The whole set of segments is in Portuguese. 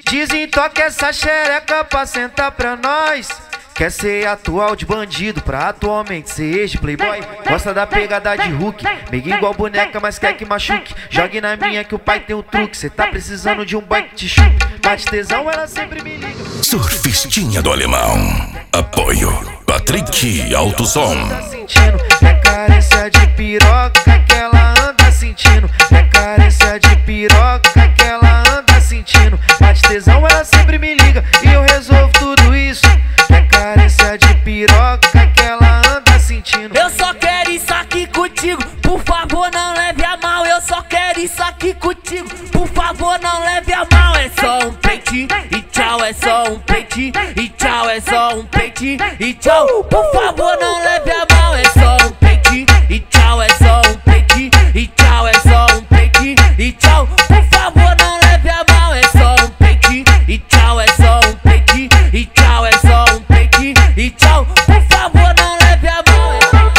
Desentoca essa xereca pra sentar pra nós. Quer ser atual de bandido pra atualmente ser ex de playboy. Gosta da pegada de Hulk, meio igual boneca, mas quer que machuque. Jogue na minha que o pai tem o truque. Cê tá precisando de um boy que te chupe. Bate tesão, ela sempre me liga. Surfistinha do Alemão. Apoio Patrick Alto Som. Tá sentindo, é carência de piroca que ela anda sentindo. É carência de piroca que ela anda sentindo. Bate tesão, ela sempre me liga e eu resolvo tudo isso. É carência de piroca que ela anda sentindo. Eu só quero isso aqui contigo, por favor não leve a mal. Eu só quero isso aqui contigo, por favor não leve a mal. É só um peitinho e tchau, é só um peitinho e tchau, é só um peitinho e tchau. Por favor não leve a mal. É só um peitinho e tchau, é só um peitinho e tchau, é só um peitinho e tchau. Por favor não leve a mal. É só um peitinho e tchau, é só um peitinho e tchau, é só um peitinho e tchau. Por favor não leve a mal.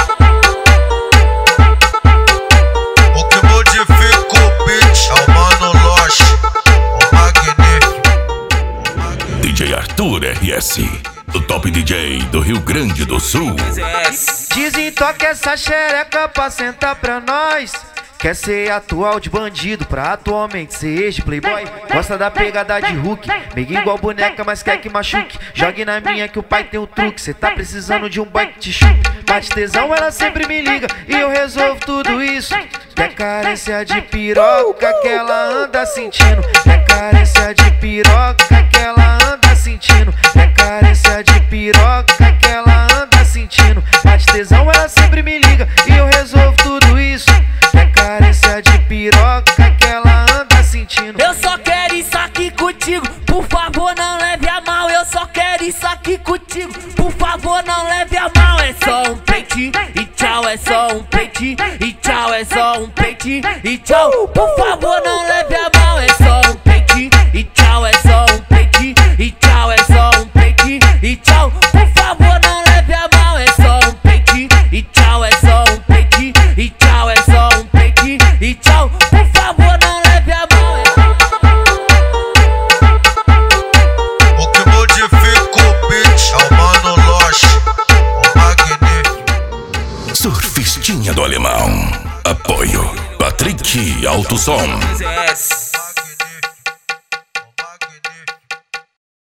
O que modifica o beat é o Mano Loche, o magnífico. DJ Arthur RS, o top DJ do Rio Grande do Sul. Desentoca essa xereca pra sentar pra nós. Quer ser atual de bandido pra atualmente ser ex de playboy. Gosta da pegada de Hulk, meio igual boneca, mas quer que machuque. Jogue na minha que o pai tem o truque. Cê tá precisando de um boy que te chupe. Bate tesão, ela sempre me liga e eu resolvo tudo isso. É carência de piroca que ela anda sentindo. É carência de piroca que ela anda sentindo. É carência de piroca que ela anda sentindo. Bate tesão, ela sempre me liga e eu resolvo tudo isso. É carência de piroca que ela anda sentindo. Eu só quero isso aqui contigo, por favor não leve a mal. Eu só quero isso aqui contigo, por favor não leve a mal. É só um peitinho e tchau, é só um peitinho e tchau, é só um peitinho e tchau. Por favor não leve a mal. É só um peitinho e tchau, é só um peitinho e tchau, é só um peitinho e tchau. Por favor não leve a mal. É só um peitinho e tchau, é só um peitinho e tchau, é só um peitinho e tchau. Por favor não leve a mal. O que modifica o beat é o Mano Loche, o magnífico. Surfistinha do Alemão. Apoio Patrick Alto Som.